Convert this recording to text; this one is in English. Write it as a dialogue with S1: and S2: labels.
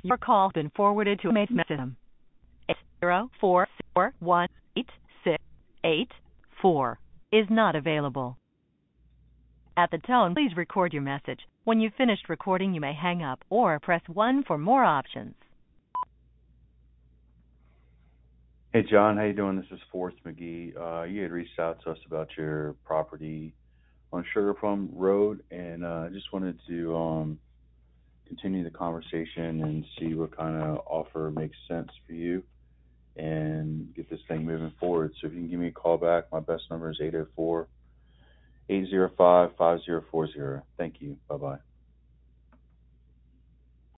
S1: Your call has been forwarded to a automated system. 804418684 is not available. At the tone, please record your message. When you've finished recording, you may hang up or press 1 for more options.
S2: Hey, John, how you doing? This is Forrest McGee. You had reached out to us about your property on Sugar Plum Road, and I just wanted to continue the conversation and see what kind of offer makes sense for you and get this thing moving forward. So if you can give me a call back, my best number is 804-805-5040. Thank you. Bye-bye.